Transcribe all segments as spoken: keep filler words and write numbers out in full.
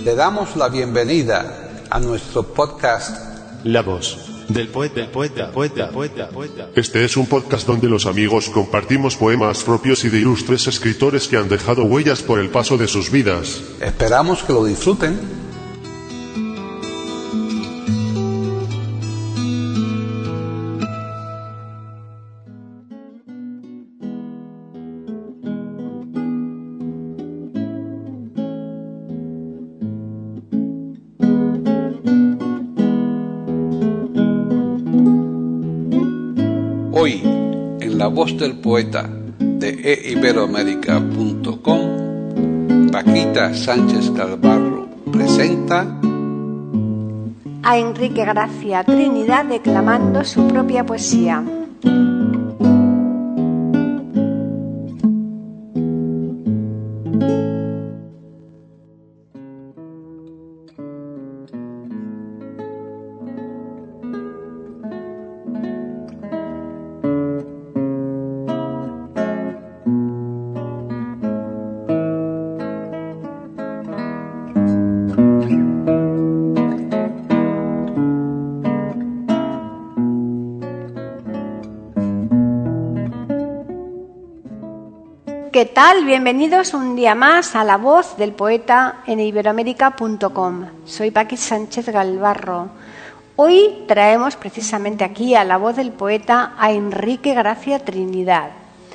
Le damos la bienvenida a nuestro podcast La voz del poeta, poeta, poeta, poeta, poeta. Este es un podcast donde los amigos compartimos poemas propios y de ilustres escritores que han dejado huellas por el paso de sus vidas. Esperamos que lo disfruten. Hoy, en La Voz del Poeta de e iberoamérica punto com, Paquita Sánchez Galvarro presenta a Enrique Gracia Trinidad declamando su propia poesía. ¿Qué tal? Bienvenidos un día más a La Voz del Poeta en e iberoamérica punto com. Soy Paquita Sánchez Galvarro. Hoy traemos precisamente aquí a La Voz del Poeta a Enrique Gracia Trinidad.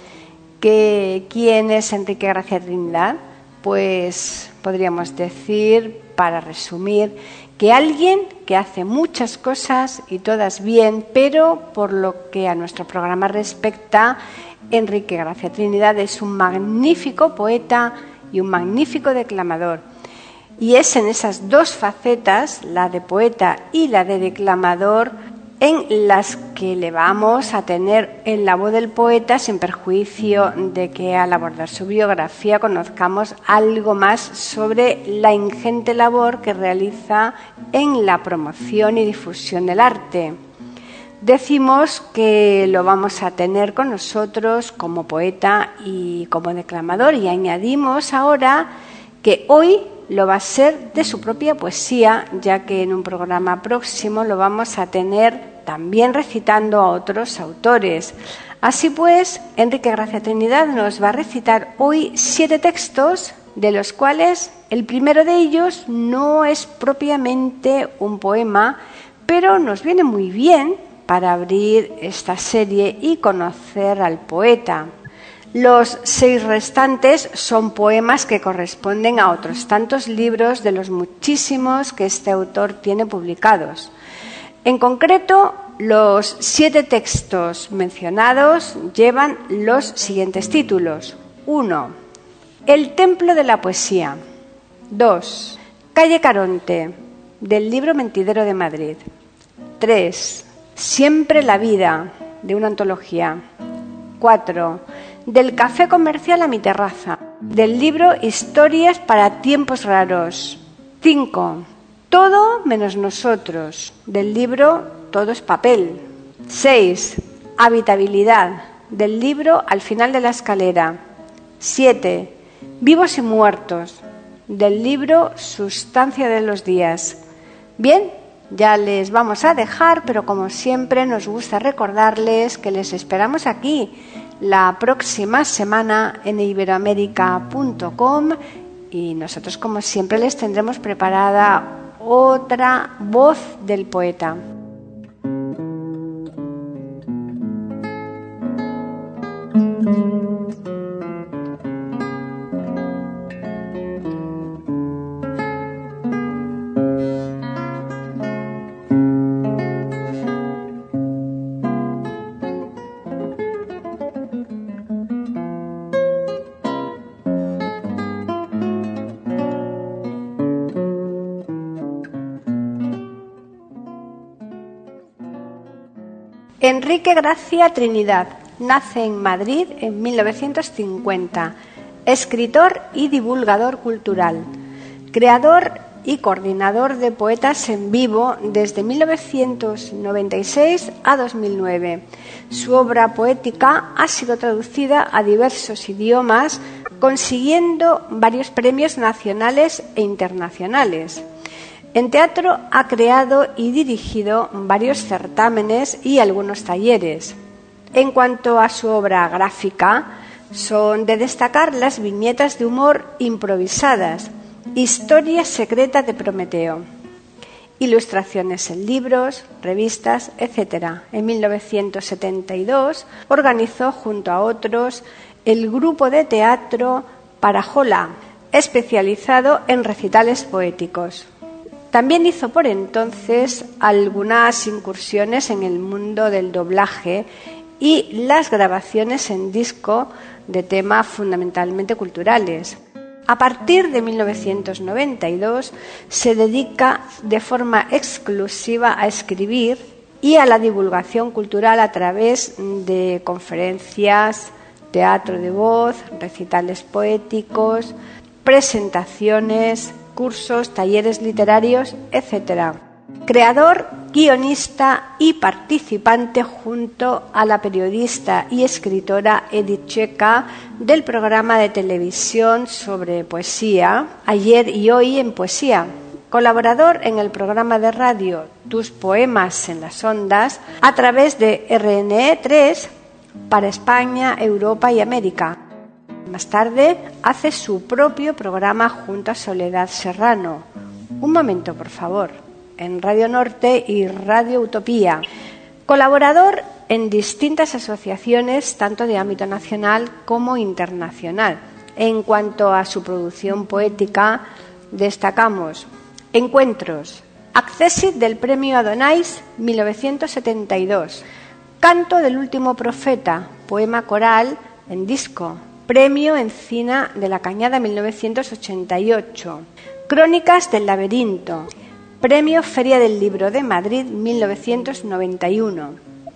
¿Que, ¿Quién es Enrique Gracia Trinidad? Pues podríamos decir, para resumir, que alguien que hace muchas cosas y todas bien, pero por lo que a nuestro programa respecta, Enrique Gracia Trinidad es un magnífico poeta y un magnífico declamador. Y es en esas dos facetas, la de poeta y la de declamador, en las que le vamos a tener en La Voz del Poeta, sin perjuicio de que al abordar su biografía conozcamos algo más sobre la ingente labor que realiza en la promoción y difusión del arte. Decimos que lo vamos a tener con nosotros como poeta y como declamador, y añadimos ahora que hoy lo va a ser de su propia poesía, ya que en un programa próximo lo vamos a tener también recitando a otros autores. Así pues, Enrique Gracia Trinidad nos va a recitar hoy siete textos, de los cuales el primero de ellos no es propiamente un poema, pero nos viene muy bien para abrir esta serie y conocer al poeta. Los seis restantes son poemas que corresponden a otros tantos libros de los muchísimos que este autor tiene publicados. En concreto, los siete textos mencionados llevan los siguientes títulos. uno. El templo de la poesía. dos. Calle Caronte, del libro Mentidero de Madrid. tres. Siempre la vida, de una antología. cuatro. Del café comercial a mi terraza, del libro Historias para tiempos raros. cinco. Todo menos nosotros, del libro Todo es papel. seis. Habitabilidad, del libro Al final de la escalera. siete. Vivos y muertos, del libro Sustancia de los días. Bien, ya les vamos a dejar, pero como siempre nos gusta recordarles que les esperamos aquí la próxima semana en e iberoamérica punto com, y nosotros como siempre les tendremos preparada otra voz del poeta. Enrique Gracia Trinidad nace en Madrid en mil novecientos cincuenta, escritor y divulgador cultural, creador y coordinador de poetas en vivo desde mil novecientos noventa y seis a dos mil nueve. Su obra poética ha sido traducida a diversos idiomas consiguiendo varios premios nacionales e internacionales. En teatro ha creado y dirigido varios certámenes y algunos talleres. En cuanto a su obra gráfica, son de destacar las viñetas de humor improvisadas, Historia secreta de Prometeo, ilustraciones en libros, revistas, etcétera. En mil novecientos setenta y dos organizó junto a otros el grupo de teatro Parajola, especializado en recitales poéticos. También hizo por entonces algunas incursiones en el mundo del doblaje y las grabaciones en disco de temas fundamentalmente culturales. A partir de mil novecientos noventa y dos se dedica de forma exclusiva a escribir y a la divulgación cultural a través de conferencias, teatro de voz, recitales poéticos, presentaciones, cursos, talleres literarios, etcétera. Creador, guionista y participante junto a la periodista y escritora Edith Checa del programa de televisión sobre poesía Ayer y Hoy en Poesía. Colaborador en el programa de radio Tus Poemas en las Ondas a través de R N E tres para España, Europa y América. Más tarde hace su propio programa junto a Soledad Serrano. Un momento, por favor. En Radio Norte y Radio Utopía. Colaborador en distintas asociaciones, tanto de ámbito nacional como internacional. En cuanto a su producción poética, destacamos Encuentros, Accessit del Premio Adonais mil novecientos setenta y dos, Canto del Último Profeta, poema coral en disco, Premio Encina de la Cañada mil novecientos ochenta y ocho, Crónicas del Laberinto, Premio Feria del Libro de Madrid mil novecientos noventa y uno.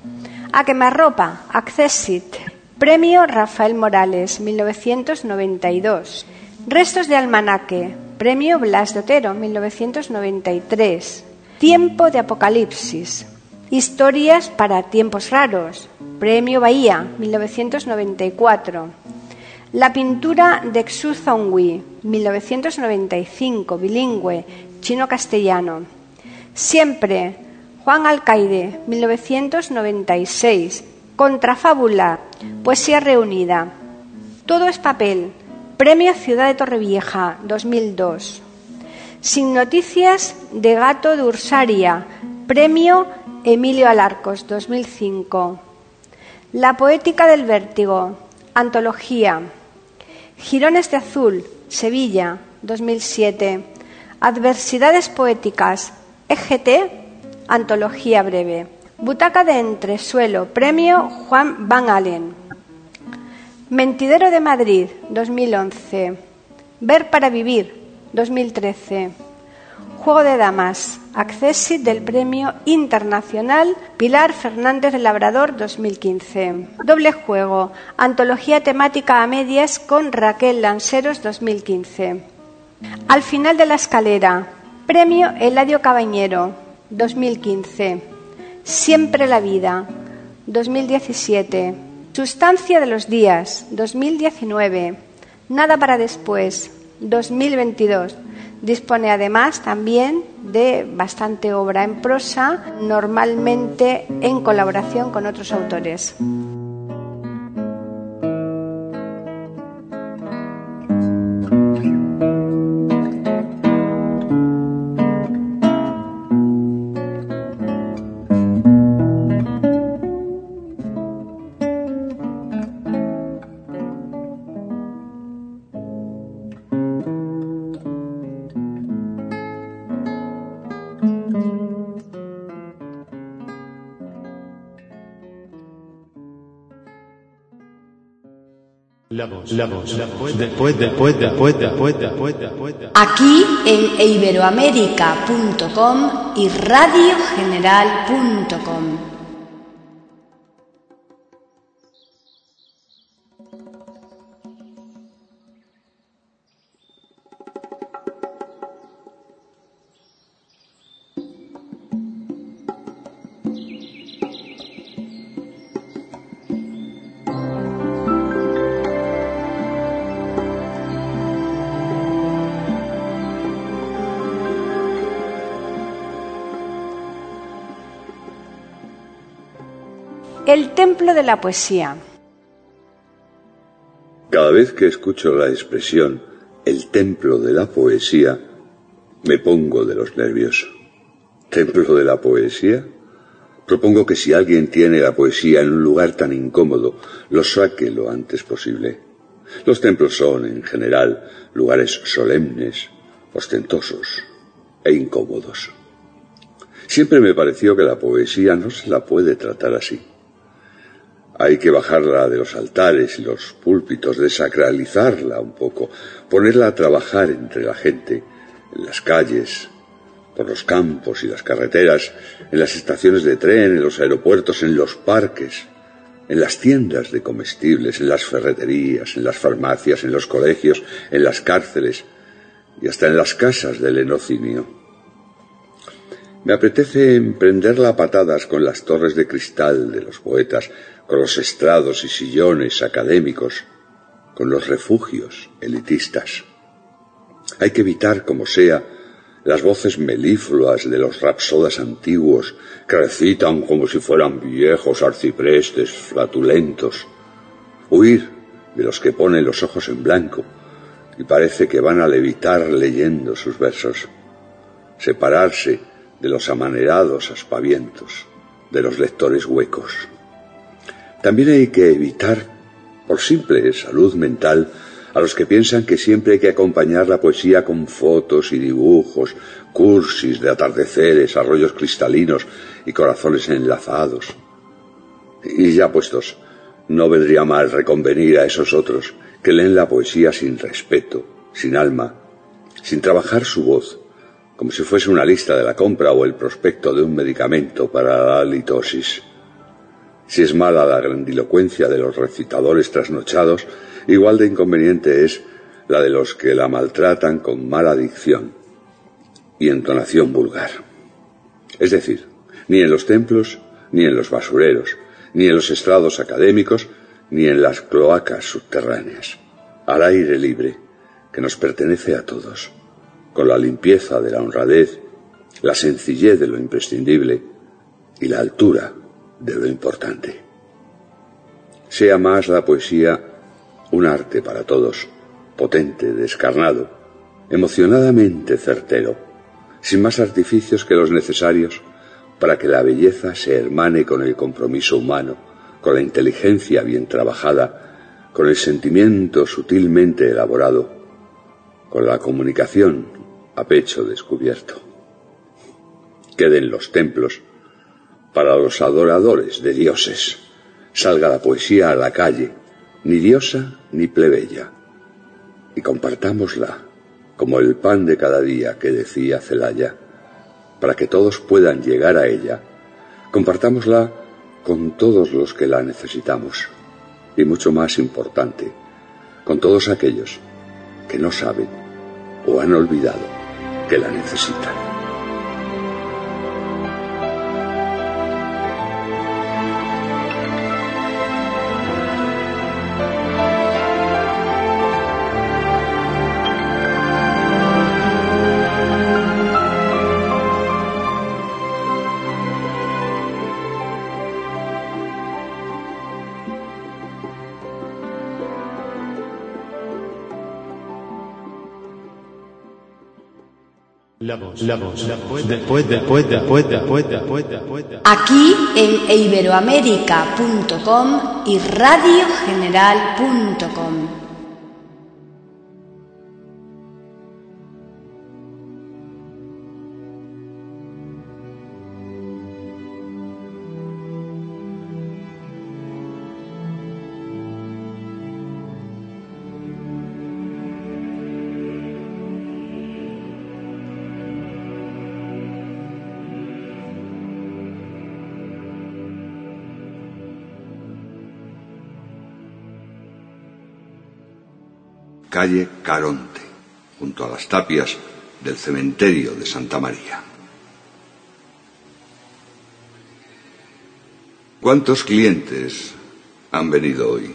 A quemarropa, Accessit, Premio Rafael Morales mil novecientos noventa y dos. Restos de almanaque, Premio Blas de Otero mil novecientos noventa y tres. Tiempo de Apocalipsis, Historias para tiempos raros, Premio Bahía mil novecientos noventa y cuatro. La pintura de Xu Zonghui mil novecientos noventa y cinco, bilingüe, chino-castellano. Siempre, Juan Alcaide, mil novecientos noventa y seis. Contrafábula, poesía reunida. Todo es papel, Premio Ciudad de Torrevieja, dos mil dos. Sin noticias de Gato de Ursaria, Premio Emilio Alarcos, dos mil cinco. La poética del vértigo, antología. Jirones de azul, Sevilla, dos mil siete. Adversidades poéticas, E G T, antología breve. Butaca de entresuelo, Premio Juan Van Allen. Mentidero de Madrid, dos mil once. Ver para vivir, dos mil trece. Juego de damas, Accessit del Premio Internacional Pilar Fernández de Labrador, dos mil quince. Doble juego, antología temática a medias con Raquel Lanceros, dos mil quince. Al final de la escalera, Premio Eladio Cabañero, dos mil quince. Siempre la vida, dos mil diecisiete. Sustancia de los días, dos mil diecinueve. Nada para después, dos mil veintidós. Dispone además también de bastante obra en prosa, normalmente en colaboración con otros autores. La voz, la voz, la voz del poeta, poeta, poeta, poeta, poeta, poeta. Aquí en iberoamérica punto com y radio general punto com. el templo de la poesía. Cada vez que escucho la expresión el templo de la poesía, me pongo de los nervios. ¿Templo de la poesía? Propongo que si alguien tiene la poesía en un lugar tan incómodo, lo saque lo antes posible. Los templos son, en general, lugares solemnes, ostentosos e incómodos. Siempre me pareció que la poesía no se la puede tratar así. Hay que bajarla de los altares y los púlpitos, desacralizarla un poco, ponerla a trabajar entre la gente, en las calles, por los campos y las carreteras, en las estaciones de tren, en los aeropuertos, en los parques, en las tiendas de comestibles, en las ferreterías, en las farmacias, en los colegios, en las cárceles y hasta en las casas del lenocinio. Me apetece emprenderla a patadas con las torres de cristal de los poetas, con los estrados y sillones académicos, con los refugios elitistas. Hay que evitar, como sea, las voces melífluas de los rapsodas antiguos que recitan como si fueran viejos arciprestes flatulentos. Huir de los que ponen los ojos en blanco y parece que van a levitar leyendo sus versos. Separarse de los amanerados aspavientos, de los lectores huecos. También hay que evitar, por simple salud mental, a los que piensan que siempre hay que acompañar la poesía con fotos y dibujos, cursis de atardeceres, arroyos cristalinos y corazones enlazados. Y ya puestos, no vendría mal reconvenir a esos otros que leen la poesía sin respeto, sin alma, sin trabajar su voz, como si fuese una lista de la compra o el prospecto de un medicamento para la halitosis. Si es mala la grandilocuencia de los recitadores trasnochados, igual de inconveniente es la de los que la maltratan con mala dicción y entonación vulgar. Es decir, ni en los templos, ni en los basureros, ni en los estrados académicos, ni en las cloacas subterráneas. Al aire libre, que nos pertenece a todos, con la limpieza de la honradez, la sencillez de lo imprescindible y la altura de lo importante. Sea más la poesía un arte para todos, potente, descarnado, emocionadamente certero, sin más artificios que los necesarios para que la belleza se hermane con el compromiso humano, con la inteligencia bien trabajada, con el sentimiento sutilmente elaborado, con la comunicación a pecho descubierto. Queden los templos para los adoradores de dioses. Salga la poesía a la calle, ni diosa ni plebeya, y compartámosla como el pan de cada día que decía Celaya, para que todos puedan llegar a ella. Compartámosla con todos los que la necesitamos, y mucho más importante, con todos aquellos que no saben o han olvidado que la necesitan. La voz, la voz, la voz, después, después, después, después, después, después. Aquí en iberoamérica punto com y radio general punto com. Calle Caronte, junto a las tapias del cementerio de Santa María. ¿Cuántos clientes han venido hoy?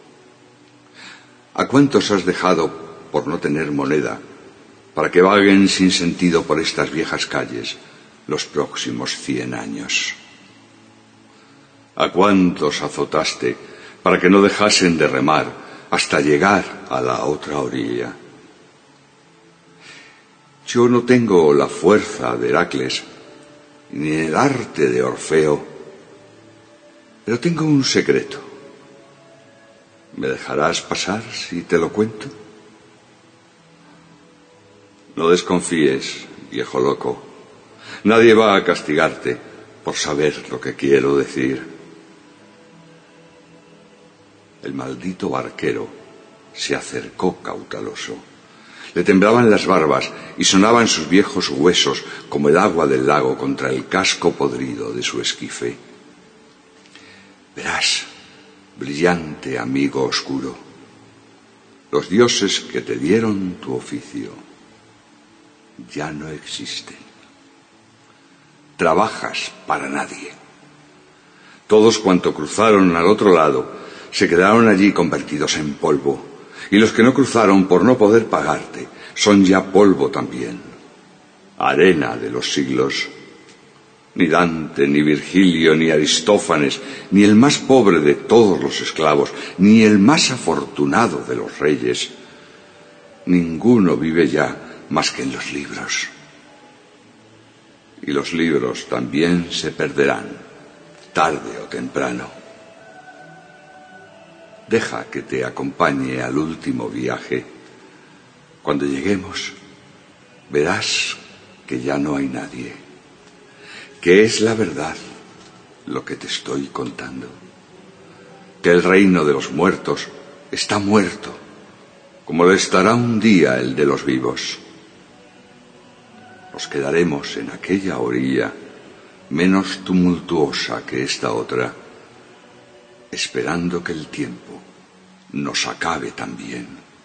¿A cuántos has dejado por no tener moneda para que vaguen sin sentido por estas viejas calles los próximos cien años? ¿A cuántos azotaste para que no dejasen de remar hasta llegar a la otra orilla? Yo no tengo la fuerza de Heracles, ni el arte de Orfeo, pero tengo un secreto. ¿Me dejarás pasar si te lo cuento? No desconfíes, viejo loco. Nadie va a castigarte por saber lo que quiero decir. El maldito barquero se acercó cauteloso. Le temblaban las barbas y sonaban sus viejos huesos como el agua del lago contra el casco podrido de su esquife. Verás, brillante amigo oscuro, los dioses que te dieron tu oficio ya no existen. Trabajas para nadie. Todos cuanto cruzaron al otro lado se quedaron allí convertidos en polvo, y los que no cruzaron por no poder pagarte son ya polvo también, arena de los siglos. Ni Dante, ni Virgilio, ni Aristófanes, ni el más pobre de todos los esclavos, ni el más afortunado de los reyes, ninguno vive ya más que en los libros. Y los libros también se perderán, tarde o temprano. Deja que te acompañe al último viaje. Cuando lleguemos, verás que ya no hay nadie, que es la verdad lo que te estoy contando, que el reino de los muertos está muerto, como lo estará un día el de los vivos. Nos quedaremos en aquella orilla, menos tumultuosa que esta otra, esperando que el tiempo nos acabe también.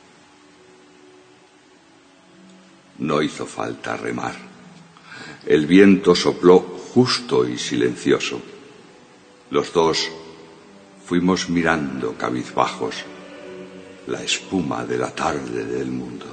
No hizo falta remar. El viento sopló justo y silencioso. Los dos fuimos mirando cabizbajos la espuma de la tarde del mundo.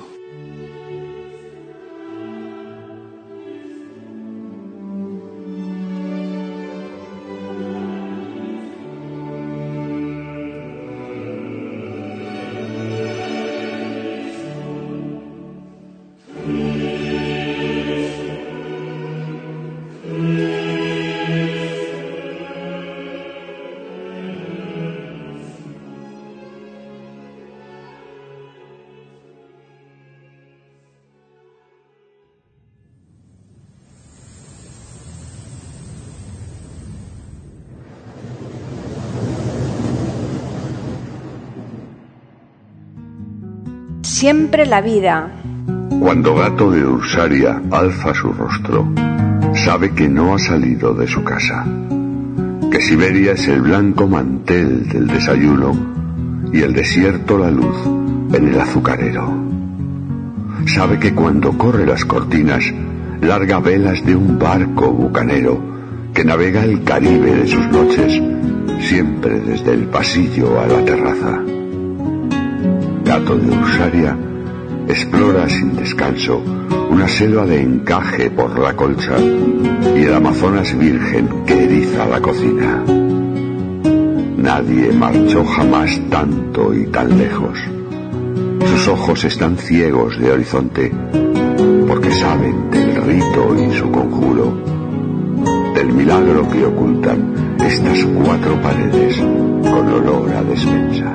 Siempre la vida. Cuando Gato de Ursaria alza su rostro, sabe que no ha salido de su casa, que Siberia es el blanco mantel del desayuno y el desierto la luz en el azucarero. Sabe que cuando corre las cortinas, larga velas de un barco bucanero que navega el Caribe de sus noches, siempre desde el pasillo a la terraza. Gato de Ursaria explora sin descanso una selva de encaje por la colcha y el Amazonas virgen que eriza la cocina. Nadie marchó jamás tanto y tan lejos. Sus ojos están ciegos de horizonte porque saben del rito y su conjuro, del milagro que ocultan estas cuatro paredes con olor a despensa.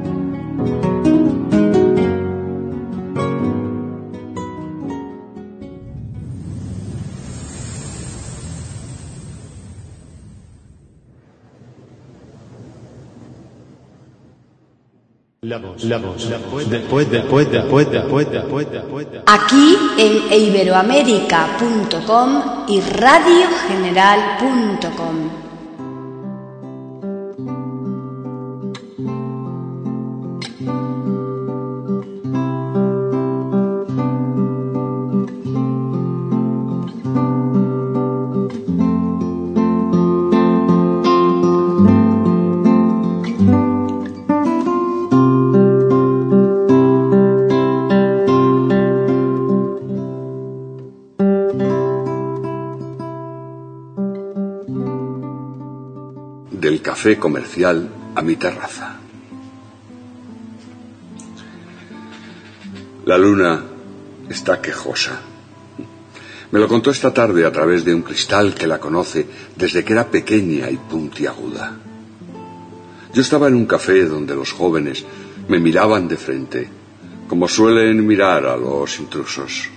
La voz, la voz, la voz, después, después, después, después, después, después. Aquí en iberoamérica punto com y radio general punto com. café comercial a mi terraza. La luna está quejosa. Me lo contó esta tarde a través de un cristal que la conoce desde que era pequeña y puntiaguda. Yo estaba en un café donde los jóvenes me miraban de frente, como suelen mirar a los intrusos.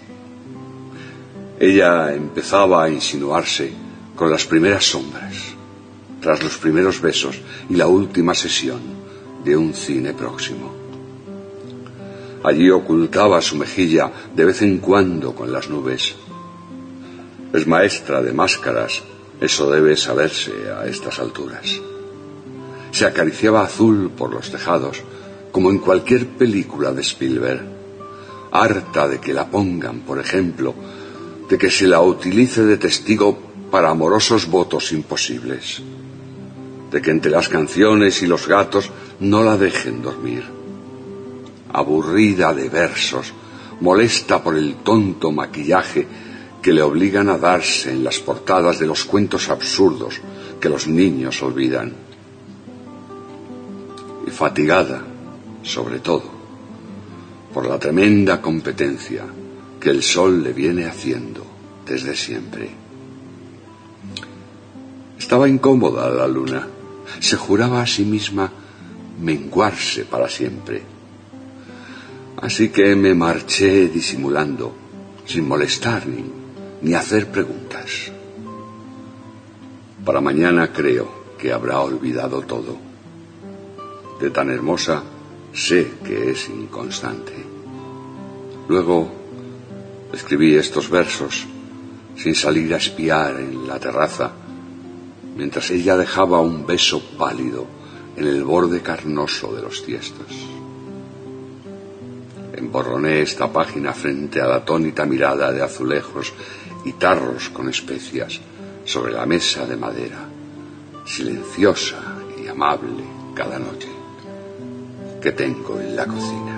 Ella empezaba a insinuarse con las primeras sombras, tras los primeros besos y la última sesión de un cine próximo. Allí ocultaba su mejilla de vez en cuando con las nubes. Es maestra de máscaras, eso debe saberse a estas alturas. Se acariciaba azul por los tejados, como en cualquier película de Spielberg, harta de que la pongan, por ejemplo, de que se la utilice de testigo para amorosos votos imposibles, de que entre las canciones y los gatos no la dejen dormir. Aburrida de versos, molesta por el tonto maquillaje que le obligan a darse en las portadas de los cuentos absurdos que los niños olvidan. Y fatigada, sobre todo, por la tremenda competencia que el sol le viene haciendo desde siempre. Estaba incómoda la luna. Se juraba a sí misma menguarse para siempre. Así que me marché disimulando, sin molestar ni, ni hacer preguntas. Para mañana creo que habrá olvidado todo. De tan hermosa sé que es inconstante. Luego escribí estos versos sin salir a espiar en la terraza, mientras ella dejaba un beso pálido en el borde carnoso de los tiestos. Emborroné esta página frente a la atónita mirada de azulejos y tarros con especias sobre la mesa de madera, silenciosa y amable cada noche, que tengo en la cocina.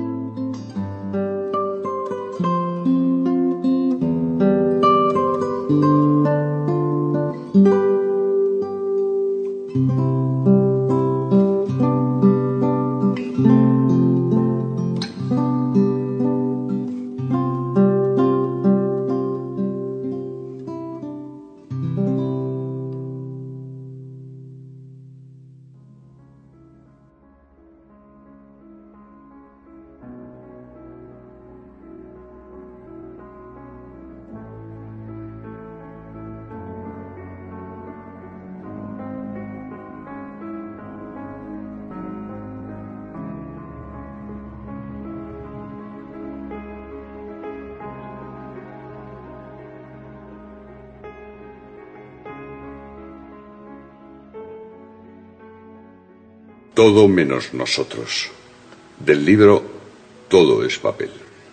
Todo menos nosotros. Del libro Todo es papel.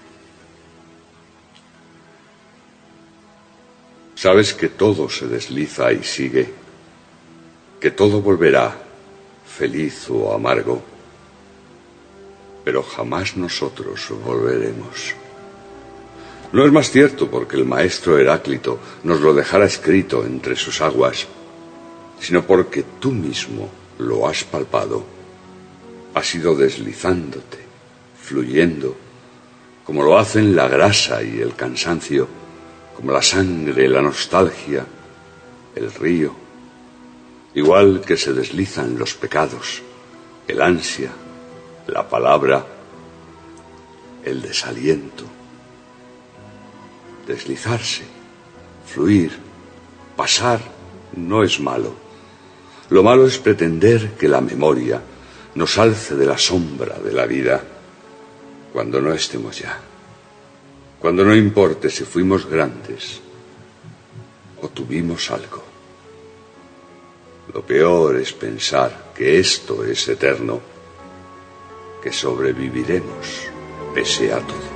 Sabes que todo se desliza y sigue, que todo volverá, feliz o amargo, pero jamás nosotros volveremos. No es más cierto porque el maestro Heráclito nos lo dejara escrito entre sus aguas, sino porque tú mismo lo has palpado, has ido deslizándote, fluyendo, como lo hacen la grasa y el cansancio, como la sangre, la nostalgia, el río, igual que se deslizan los pecados, el ansia, la palabra, el desaliento. Deslizarse, fluir, pasar, no es malo. Lo malo es pretender que la memoria nos alce de la sombra de la vida cuando no estemos ya, cuando no importe si fuimos grandes o tuvimos algo. Lo peor es pensar que esto es eterno, que sobreviviremos pese a todo.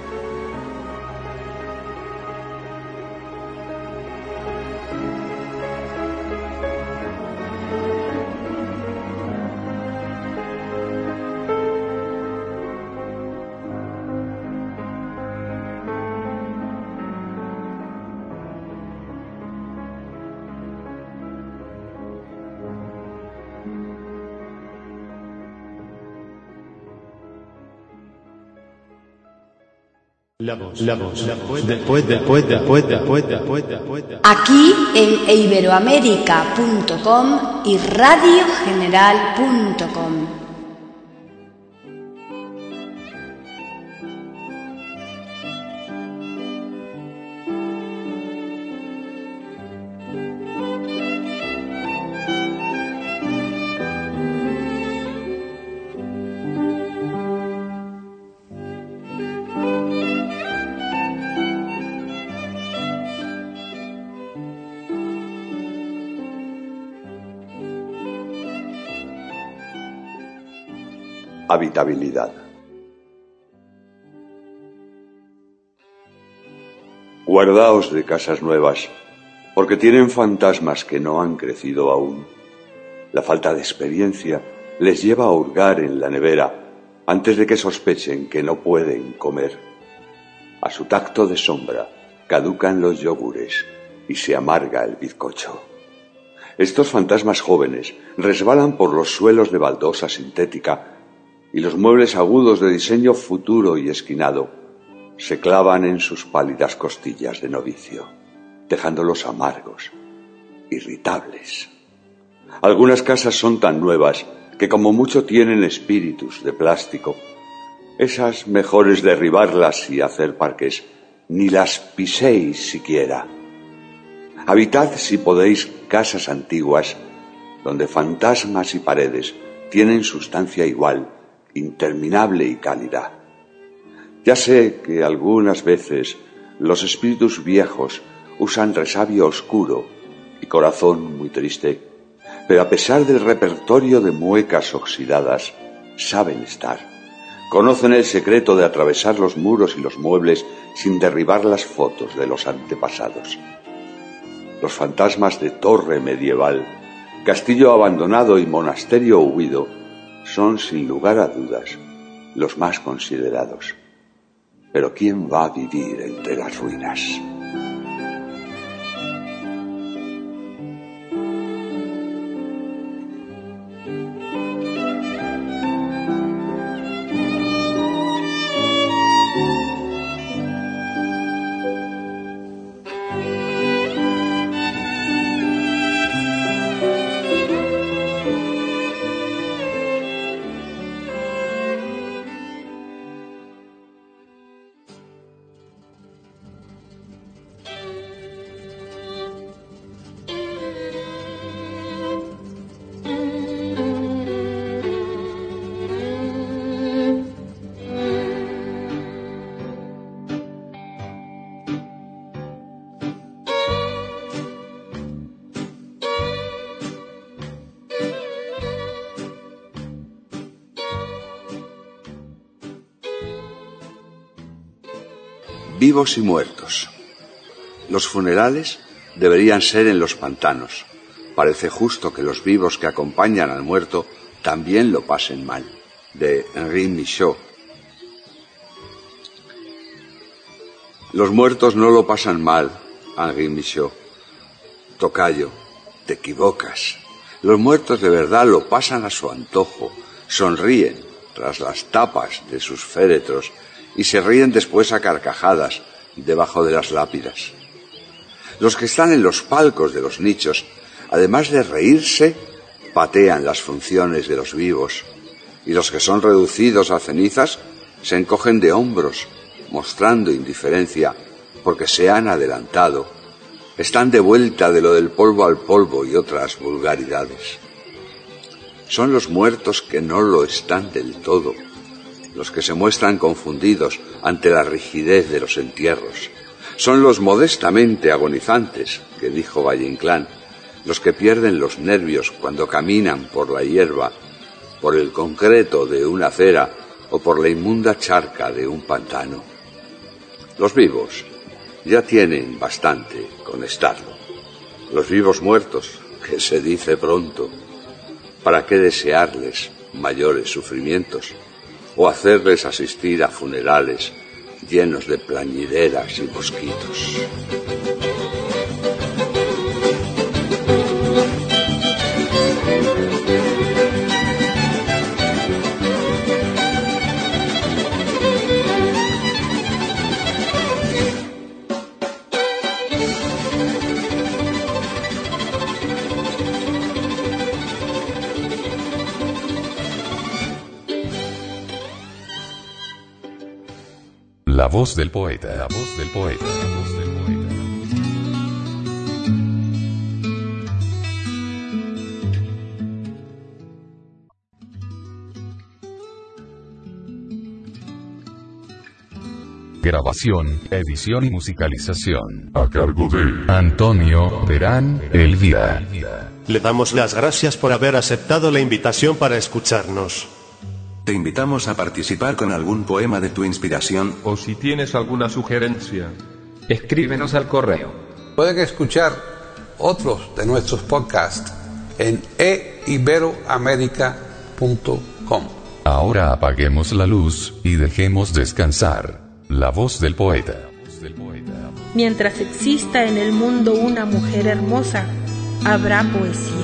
Thank you. La voz, la voz, la voz, después, después, después, después, después, después. Aquí en iberoamérica punto com y radio general punto com. Habitabilidad. Guardaos de casas nuevas, porque tienen fantasmas que no han crecido aún. La falta de experiencia les lleva a hurgar en la nevera antes de que sospechen que no pueden comer. A su tacto de sombra caducan los yogures y se amarga el bizcocho. Estos fantasmas jóvenes resbalan por los suelos de baldosa sintética y los muebles agudos de diseño futuro y esquinado se clavan en sus pálidas costillas de novicio, dejándolos amargos, irritables. Algunas casas son tan nuevas que como mucho tienen espíritus de plástico. Esas mejor es derribarlas y hacer parques, ni las piséis siquiera. Habitad, si podéis, casas antiguas, donde fantasmas y paredes tienen sustancia igual, interminable y cálida. Ya sé que algunas veces los espíritus viejos usan resabio oscuro y corazón muy triste, pero a pesar del repertorio de muecas oxidadas, saben estar. Conocen el secreto de atravesar los muros y los muebles sin derribar las fotos de los antepasados. Los fantasmas de torre medieval, castillo abandonado y monasterio huido son, sin lugar a dudas, los más considerados. Pero ¿quién va a vivir entre las ruinas? Vivos y muertos. Los funerales deberían ser en los pantanos. Parece justo que los vivos que acompañan al muerto también lo pasen mal. De Henri Michaud. Los muertos no lo pasan mal, Henri Michaud. Tocayo, te equivocas. Los muertos de verdad lo pasan a su antojo, sonríen tras las tapas de sus féretros y se ríen después a carcajadas debajo de las lápidas. Los que están en los palcos de los nichos, además de reírse, patean las funciones de los vivos, y los que son reducidos a cenizas se encogen de hombros, mostrando indiferencia porque se han adelantado. Están de vuelta de lo del polvo al polvo y otras vulgaridades. Son los muertos que no lo están del todo, los que se muestran confundidos ante la rigidez de los entierros. Son los modestamente agonizantes, que dijo Valle Inclán, los que pierden los nervios cuando caminan por la hierba, por el concreto de una acera o por la inmunda charca de un pantano. Los vivos ya tienen bastante con estarlo. Los vivos muertos, que se dice pronto, ¿para qué desearles mayores sufrimientos o hacerles asistir a funerales llenos de plañideras y mosquitos? La voz del poeta, la voz del poeta, la voz del poeta. Grabación, edición y musicalización. A cargo de Antonio Terán Elvira. Le damos las gracias por haber aceptado la invitación para escucharnos. Te invitamos a participar con algún poema de tu inspiración. O si tienes alguna sugerencia, escríbenos al correo. Pueden escuchar otros de nuestros podcasts en e iberoamerica punto com. Ahora apaguemos la luz y dejemos descansar la voz del poeta. Mientras exista en el mundo una mujer hermosa, habrá poesía.